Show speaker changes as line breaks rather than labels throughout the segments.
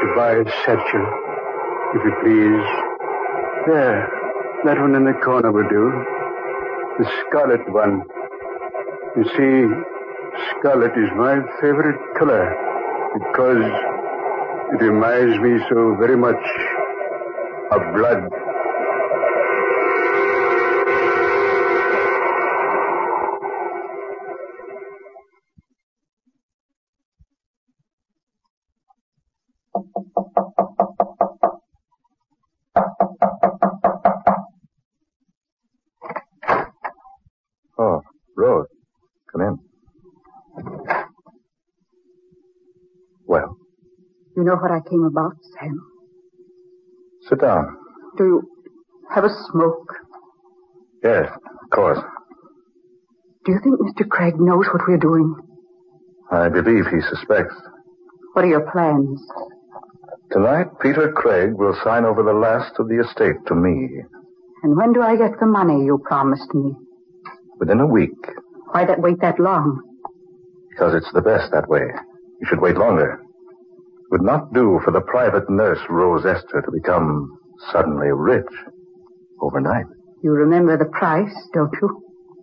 to buy a satchel, if you please. There, that one in the corner will do. The scarlet one. You see, scarlet is my favorite color because it reminds me so very much of blood.
Oh, Rose. Come in. Well?
You know what I came about, Sam?
Sit down.
Do you have a smoke?
Yes, of course.
Do you think Mr. Craig knows what we're doing?
I believe he suspects.
What are your plans?
Tonight, Peter Craig will sign over the last of the estate to me.
And when do I get the money you promised me?
Within a week.
Why wait that long?
Because it's the best that way. You should wait longer. It would not do for the private nurse, Rose Esther, to become suddenly rich overnight.
You remember the price, don't you?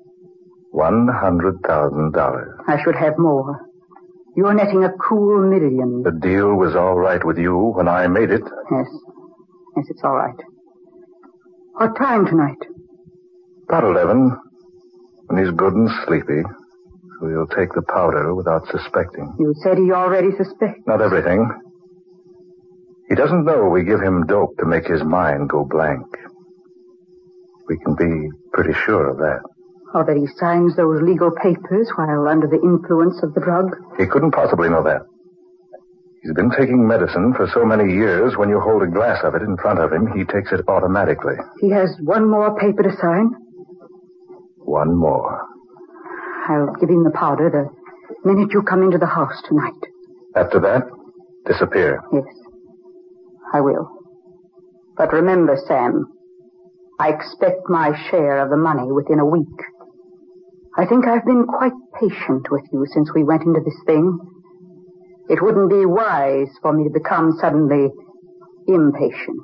$100,000.
I should have more. You're netting a cool $1 million.
The deal was all right with you when I made it.
Yes. Yes, it's all right. What time tonight?
About 11. When he's good and sleepy. So he'll take the powder without suspecting.
You said he already suspects.
Not everything. He doesn't know we give him dope to make his mind go blank. We can be pretty sure of that.
Or that he signs those legal papers while under the influence of the drug?
He couldn't possibly know that. He's been taking medicine for so many years, when you hold a glass of it in front of him, he takes it automatically.
He has one more paper to sign?
One more.
I'll give him the powder the minute you come into the house tonight.
After that, disappear.
Yes, I will. But remember, Sam, I expect my share of the money within a week. I think I've been quite patient with you since we went into this thing. It wouldn't be wise for me to become suddenly impatient.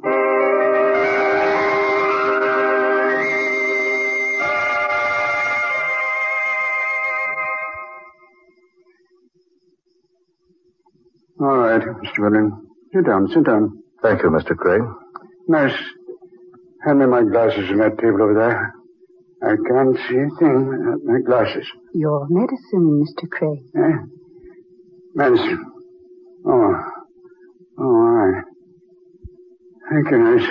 All right, Mr. Willing. Sit down, sit down.
Thank you, Mr. Craig.
Nurse, hand me my glasses on that table over there. I can't see a thing without my glasses.
Your medicine, Mr. Craig.
Medicine. Oh, all right. Thank you, nurse.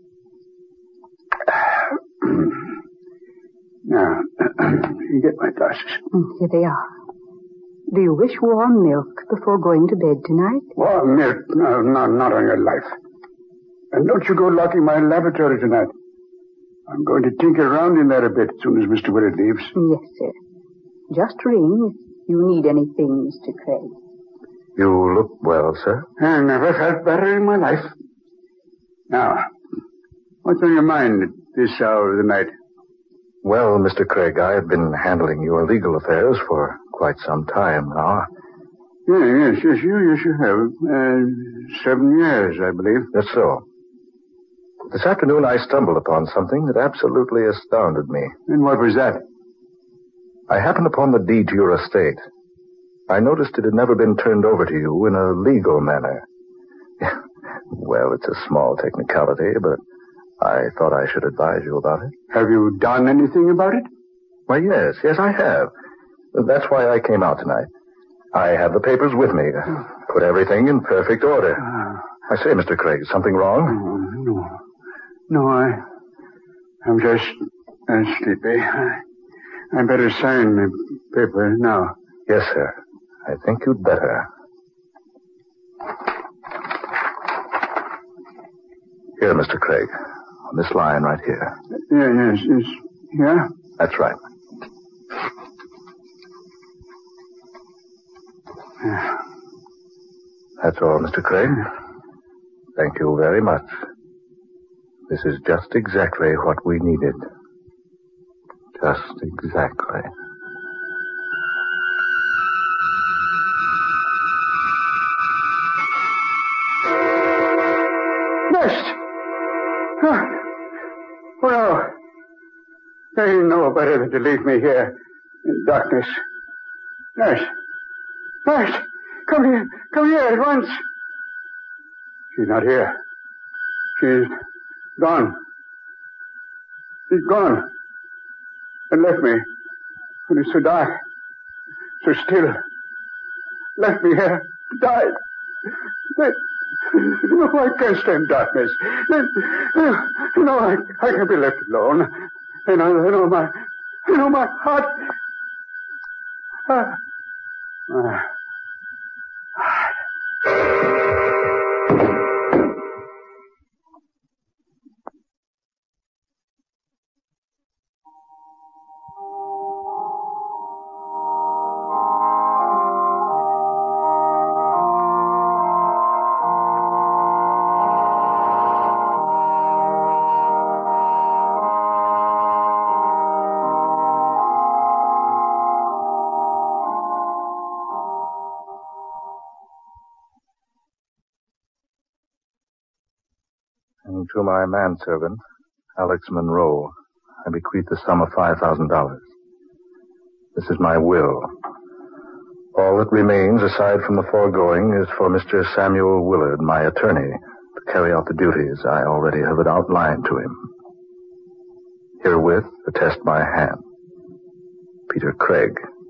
Now, you get my glasses.
Here they are. Do you wish warm milk before going to bed tonight?
Warm milk? No, not on your life. And don't you go locking my laboratory tonight. I'm going to tinker around in there a bit as soon as Mr. Willard leaves.
Yes, sir. Just ring if you need anything, Mr. Craig.
You look well, sir.
I never felt better in my life. Now, what's on your mind at this hour of the night?
Well, Mr. Craig, I have been handling your legal affairs for quite some time now.
Yes, you have. 7 years, I believe.
That's so. This afternoon I stumbled upon something that absolutely astounded me.
And what was that?
I happened upon the deed to your estate. I noticed it had never been turned over to you in a legal manner. Well, it's a small technicality, but I thought I should advise you about it.
Have you done anything about it?
Why, yes, I have. That's why I came out tonight. I have the papers with me. Put everything in perfect order. I say, Mr. Craig, something wrong?
No, I'm just sleepy. I better sign the paper now.
Yes, sir. I think you'd better. Here, Mr. Craig. On this line right here.
Yes. Here?
That's right.
Yeah.
That's all, Mr. Craig. Thank you very much. This is just exactly what we needed. Just exactly.
Nurse! Oh, no. They know better than to leave me here in darkness. Nurse! Nurse! Come here! Come here at once! She's not here. She's gone. She's gone. And left me when it's so dark, so still. Left me here to die. No, I can't stand darkness. No, I can't be left alone. And I know my heart.
And to my manservant, Alex Monroe, I bequeath the sum of $5,000. This is my will. All that remains, aside from the foregoing, is for Mr. Samuel Willard, my attorney, to carry out the duties I already have outlined to him. Herewith, attest my hand. Peter Craig.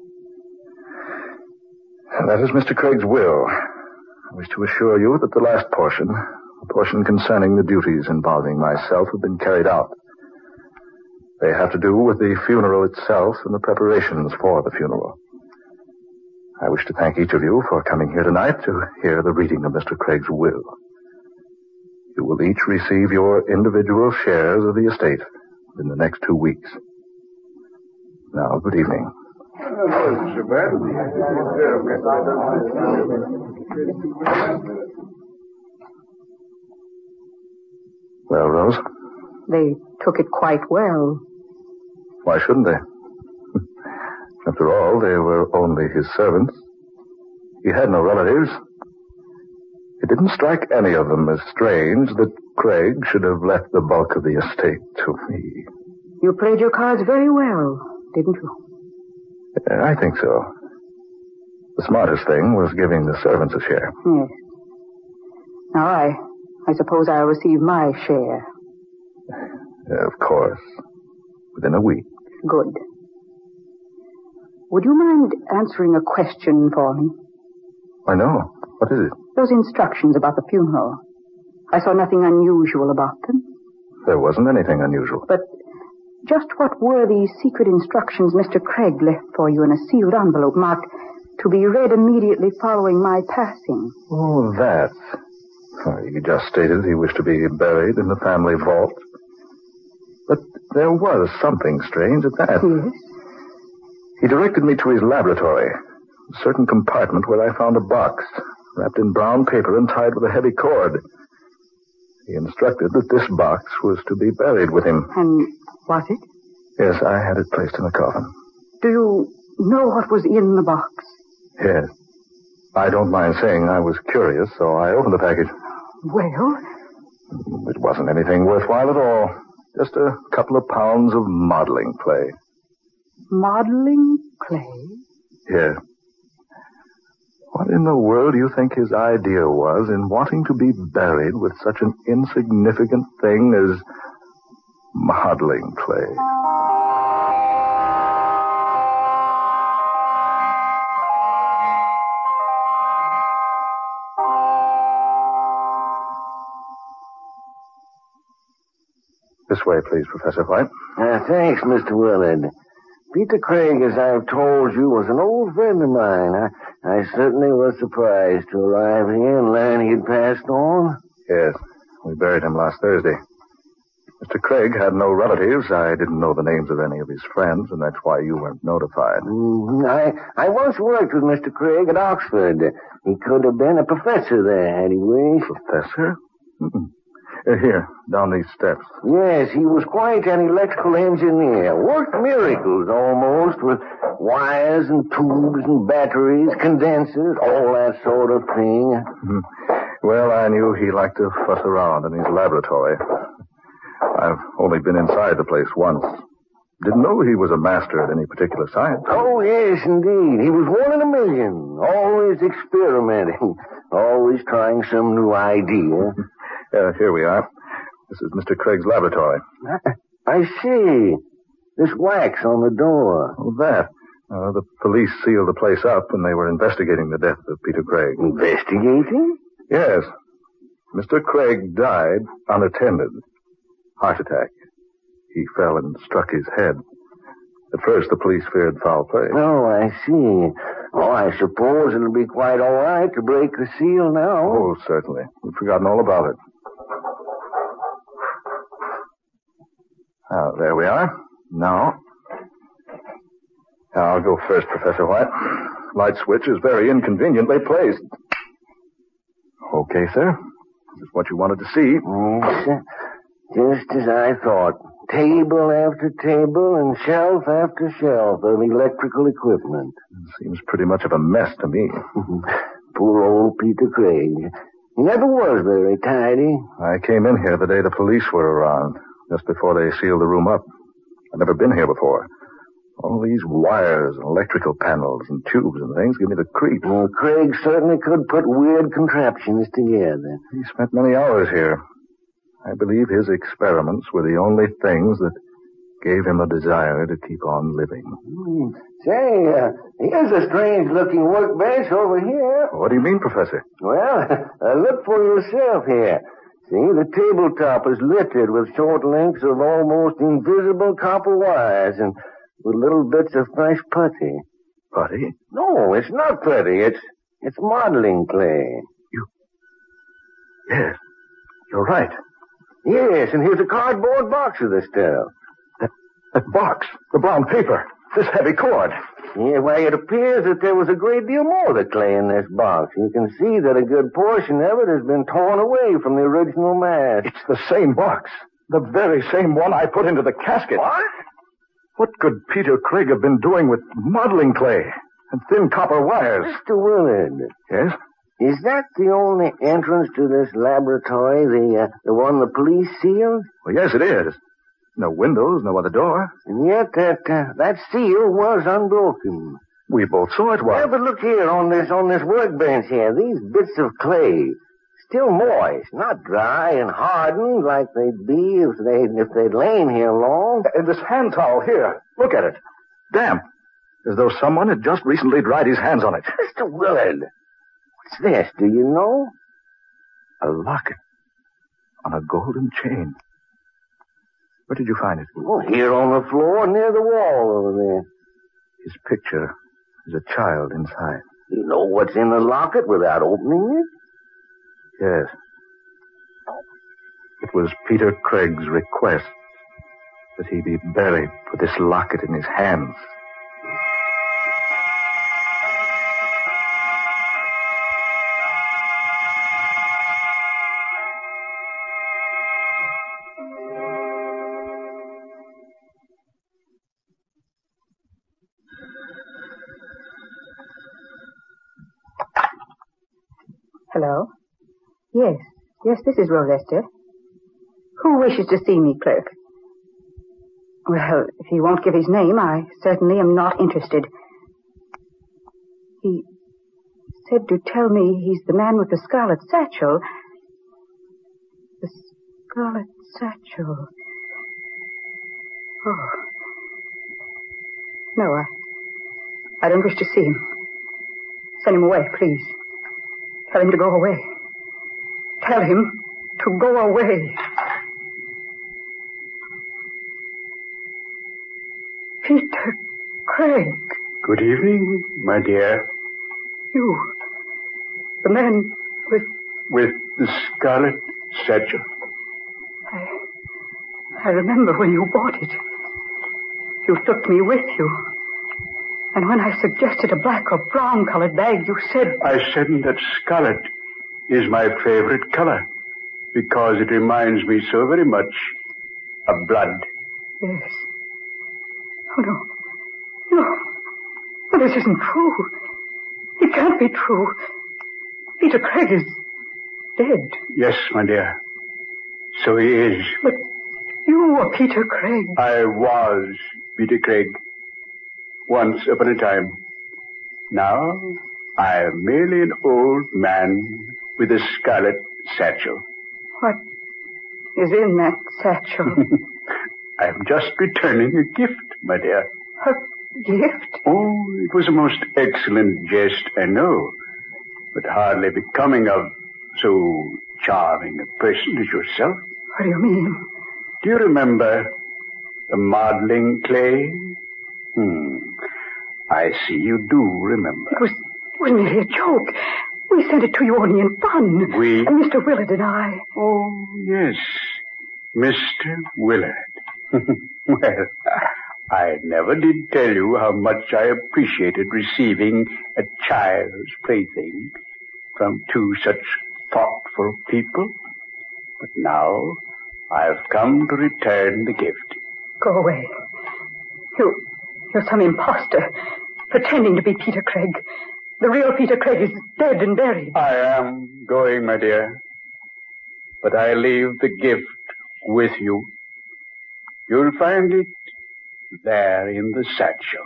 And that is Mr. Craig's will. I wish to assure you that the last portion, the portion concerning the duties involving myself, have been carried out. They have to do with the funeral itself and the preparations for the funeral. I wish to thank each of you for coming here tonight to hear the reading of Mr. Craig's will. You will each receive your individual shares of the estate in the next 2 weeks. Now, good evening. Well, Rose?
They took it quite well.
Why shouldn't they? After all, they were only his servants. He had no relatives. It didn't strike any of them as strange that Craig should have left the bulk of the estate to me.
You played your cards very well, didn't you?
I think so. The smartest thing was giving the servants a share.
Yes. Now, I suppose I'll receive my share.
Of course. Within a week.
Good. Would you mind answering a question for me?
I know. What is it?
Those instructions about the funeral. I saw nothing unusual about them.
There wasn't anything unusual.
But just what were the secret instructions Mr. Craig left for you in a sealed envelope marked to be read immediately following my passing?
Oh, that. He just stated he wished to be buried in the family vault. But there was something strange at that.
Yes?
He directed me to his laboratory, a certain compartment where I found a box, wrapped in brown paper and tied with a heavy cord. He instructed that this box was to be buried with him.
And was it?
Yes, I had it placed in the coffin.
Do you know what was in the box?
Yes. I don't mind saying I was curious, so I opened the package.
Well?
It wasn't anything worthwhile at all. Just a couple of pounds of modeling clay.
Modeling clay?
Yes. What in the world do you think his idea was in wanting to be buried with such an insignificant thing as modeling clay? This way, please, Professor White.
Thanks, Mr. Willard. Peter Craig, as I've told you, was an old friend of mine. I certainly was surprised to arrive here and learn he'd passed on.
Yes, we buried him last Thursday. Mr. Craig had no relatives. I didn't know the names of any of his friends, and that's why you weren't notified.
I once worked with Mr. Craig at Oxford. He could have been a professor there, had he wished.
Professor? Here, down these steps.
Yes, he was quite an electrical engineer. Worked miracles almost with wires and tubes and batteries, condensers, all that sort of thing.
Well, I knew he liked to fuss around in his laboratory. I've only been inside the place once. Didn't know he was a master at any particular science.
Oh, yes, indeed. He was one in a million. Always experimenting. Always trying some new idea.
Here we are. This is Mr. Craig's laboratory.
I see. This wax on the door.
Oh, that. The police sealed the place up when they were investigating the death of Peter Craig.
Investigating?
Yes. Mr. Craig died unattended. Heart attack. He fell and struck his head. At first, the police feared foul play.
Oh, I see. Oh, I suppose it'll be quite all right to break the seal now.
Oh, certainly. We've forgotten all about it. There we are. Now, I'll go first, Professor White. Light switch is very inconveniently placed. Okay, sir. This is what you wanted to see.
Yes, just as I thought. Table after table and shelf after shelf of electrical equipment.
Seems pretty much of a mess to me.
Poor old Peter Craig. He never was very tidy.
I came in here the day the police were around, just before they sealed the room up. I've never been here before. All these wires and electrical panels and tubes and things give me the creeps.
Well, Craig certainly could put weird contraptions together.
He spent many hours here. I believe his experiments were the only things that gave him a desire to keep on living.
Say, here's a strange-looking workbench over here.
What do you mean, Professor?
Well, look for yourself here. See, the tabletop is littered with short links of almost invisible copper wires and with little bits of fresh putty.
Putty?
No, it's not putty. It's modeling clay.
Yes, you're right.
Yes, and here's a cardboard box of the stuff.
That box, the brown paper, this heavy cord.
Yeah, why, it appears that there was a great deal more of the clay in this box. You can see that a good portion of it has been torn away from the original mass.
It's the same box. The very same one I put into the casket.
What?
What could Peter Craig have been doing with modeling clay and thin copper wires?
Mr. Willard.
Yes?
Is that the only entrance to this laboratory, the one the police sealed?
Well, yes, it is. No windows, no other door.
And yet that seal was unbroken.
We both saw it was.
Yeah, but look here on this workbench here. These bits of clay, still moist, not dry and hardened like they'd be if they'd lain here long.
And this hand towel here, look at it. Damp. As though someone had just recently dried his hands on it.
Mr. Willard, what's this? Do you know?
A locket on a golden chain. Where did you find it?
Oh, here on the floor near the wall over there.
His picture is a child inside.
You know what's in the locket without opening it?
Yes. It was Peter Craig's request that he be buried with this locket in his hands.
Hello? Yes, this is Rose Esther. Who wishes to see me, clerk? Well, if he won't give his name, I certainly am not interested. He said to tell me he's the man with the scarlet satchel. The scarlet satchel. Oh. No, I don't wish to see him. Send him away, please. Tell him to go away. Tell him to go away. Peter Craig.
Good evening, my dear.
You. The man
with the scarlet satchel.
I remember when you bought it. You took me with you. And when I suggested a black or brown-colored bag, you said...
I said that scarlet is my favorite color because it reminds me so very much of blood.
Yes. Oh, no. No, this isn't true. It can't be true. Peter Craig is dead.
Yes, my dear. So he is.
But you were Peter Craig.
I was Peter Craig. Once upon a time. Now, I am merely an old man with a scarlet satchel.
What is in that satchel?
I am just returning a gift, my dear.
A gift?
Oh, it was a most excellent jest, I know, but hardly becoming of so charming a person as yourself.
What do you mean?
Do you remember the modeling clay? I see you do remember.
It was merely a joke. We sent it to you only in fun.
We?
Mr. Willard and I.
Oh, yes. Mr. Willard. Well, I never did tell you how much I appreciated receiving a child's plaything from two such thoughtful people. But now I've come to return the gift.
Go away. You're some imposter, pretending to be Peter Craig. The real Peter Craig is dead and buried.
I am going, my dear. But I leave the gift with you. You'll find it there in the satchel.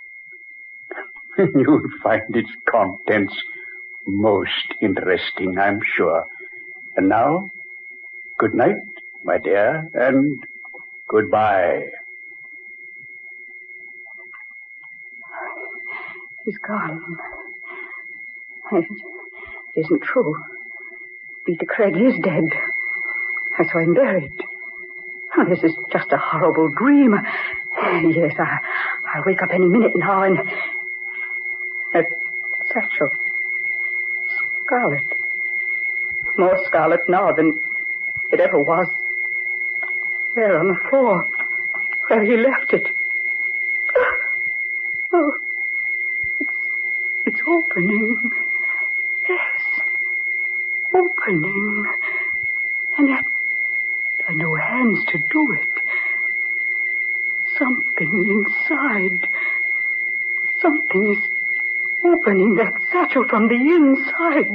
You'll find its contents most interesting, I'm sure. And now, good night, my dear, and goodbye.
He's gone. It isn't true. Peter Craig is dead. I saw him buried. Oh, this is just a horrible dream. Yes, I'll wake up any minute now and... That satchel. Scarlet. More scarlet now than it ever was. There on the floor, where he left it. Oh, it's opening. Yes, opening. And yet, there are no hands to do it. Something inside. Something is opening that satchel from the inside.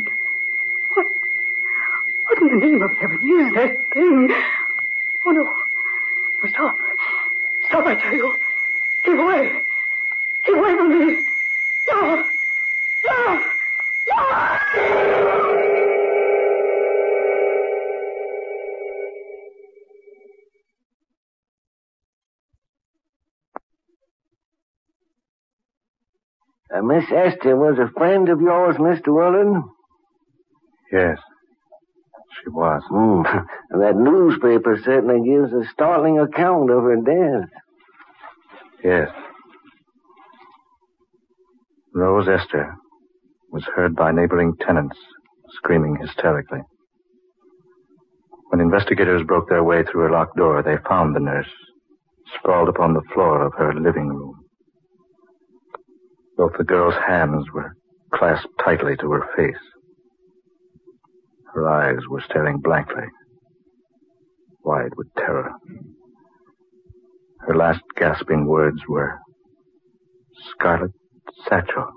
What in the name of heaven is that thing? Oh, no. Stop. Stop, I tell you. Keep away. Keep away from me. No. No. No.
Miss Esther was a friend of yours, Mr. Willard?
Yes, she was.
That newspaper certainly gives a startling account of her death.
Yes. Rose Esther was heard by neighboring tenants screaming hysterically. When investigators broke their way through her locked door, they found the nurse sprawled upon the floor of her living room. Both the girl's hands were clasped tightly to her face. Her eyes were staring blankly, wide with terror. Her last gasping words were, "Scarlet satchel."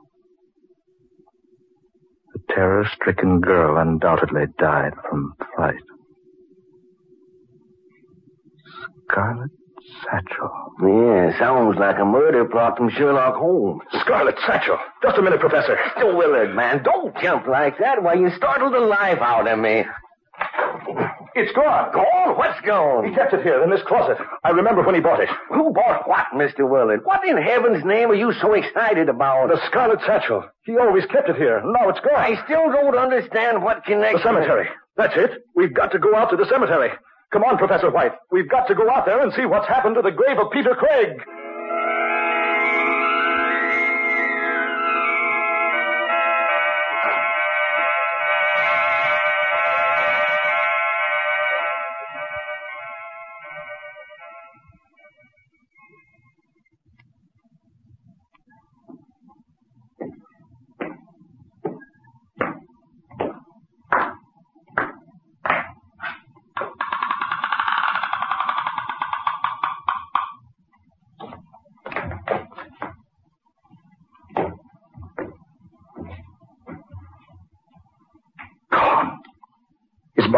The terror-stricken girl undoubtedly died from fright. Scarlet satchel.
Yeah, sounds like a murder plot from Sherlock Holmes.
Scarlet satchel. Just a minute, Professor.
Mr. Willard, man, don't jump like that. Why, you startled the life out of me.
It's gone.
Gone? What's gone?
He kept it here in this closet. I remember when he bought it.
Who bought what, Mr. Willard? What in heaven's name are you so excited about?
The scarlet satchel. He always kept it here. Now it's gone.
I still don't understand what connection...
The cemetery. That's it. We've got to go out to the cemetery. Come on, Professor White. We've got to go out there and see what's happened to the grave of Peter Craig.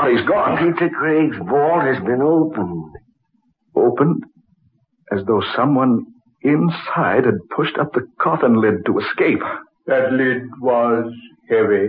body's gone.
Peter Craig's vault has been opened.
Opened? As though someone inside had pushed up the coffin lid to escape.
That lid was heavy.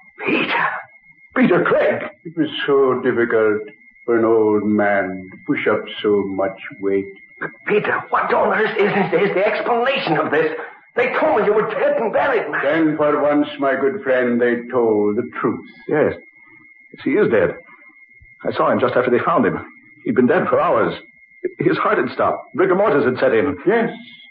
Peter Craig!
It was so difficult for an old man to push up so much weight.
But Peter, what on earth is the explanation of this? They told me you were dead and buried, man.
Then for once, my good friend, they told the truth.
Yes, he is dead. I saw him just after they found him. He'd been dead for hours. His heart had stopped. Rigor mortis had set in.
Yes,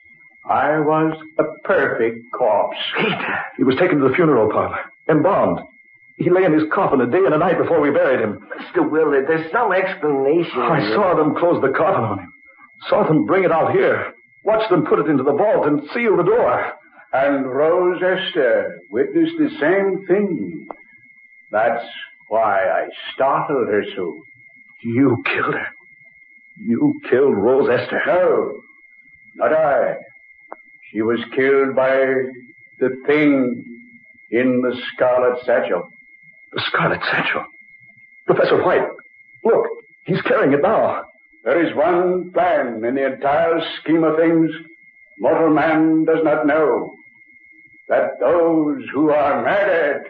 I was a perfect corpse.
Peter!
He was taken to the funeral parlor, embalmed. He lay in his coffin a day and a night before we buried him.
Mr. Willard, there's some explanation.
I saw them close the coffin on him. Saw them bring it out here. Watched them put it into the vault and seal the door.
And Rose Esther witnessed the same thing. That's why I startled her so.
You killed her. You killed Rose Esther.
No, not I. She was killed by the thing in the scarlet satchel.
The scarlet satchel? Professor White, look, he's carrying it now.
There is one plan in the entire scheme of things mortal man does not know. That those who are murdered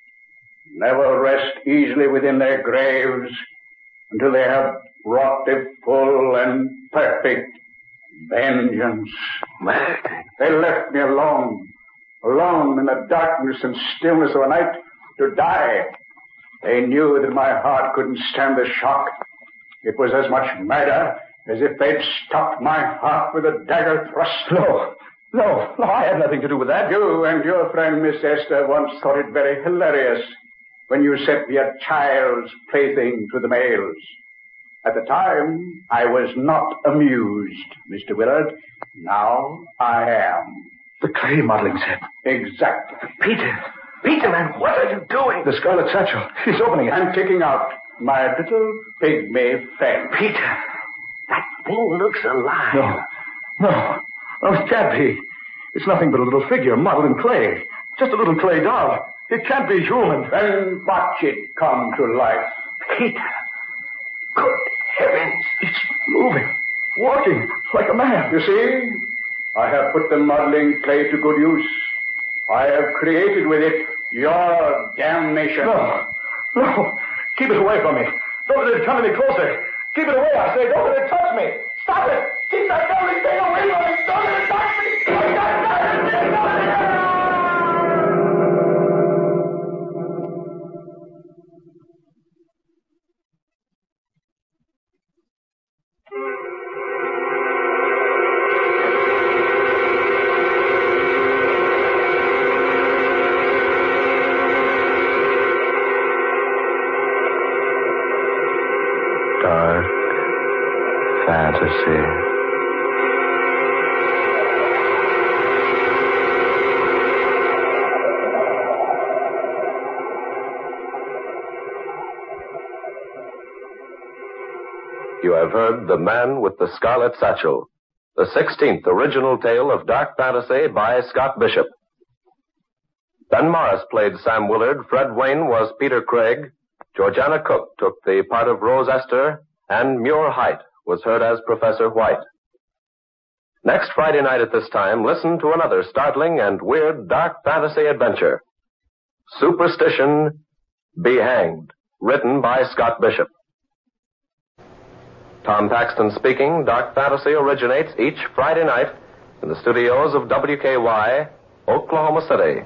never rest easily within their graves until they have wrought a full and perfect vengeance.
Murdered?
They left me alone in the darkness and stillness of the night to die. They knew that my heart couldn't stand the shock. It was as much murder as if they'd stopped my heart with a dagger thrust.
No, I had nothing to do with that.
You and your friend Miss Esther once thought it very hilarious when you sent me a child's plaything to the mails. At the time, I was not amused, Mr. Willard. Now I am.
The clay modeling set.
Exactly.
Peter, man, what are you doing?
The scarlet satchel. He's opening it.
I'm taking out my little pygmy friend.
Peter, that thing looks alive.
No, it can't be. It's nothing but a little figure modeled in clay. Just a little clay doll. It can't be human.
Then watch it come to life.
Peter, good heavens.
It's moving, walking like a man.
You see, I have put the modeling clay to good use. I have created with it your damnation.
No. Keep it away from me. Don't let it come any closer. Keep it away, I say. Don't let it touch me. Stop it. Keep that damn thing away from me. Don't let it touch me.
Dark fantasy.
You have heard The Man with the Scarlet Satchel, the 16th original tale of dark fantasy by Scott Bishop. Ben Morris played Sam Willard, Fred Wayne was Peter Craig, Georgiana Cook took the part of Rose Esther, and Muir Height was heard as Professor White. Next Friday night at this time, listen to another startling and weird dark fantasy adventure. Superstition, Be Hanged, written by Scott Bishop. Tom Paxton speaking. Dark Fantasy originates each Friday night in the studios of WKY, Oklahoma City.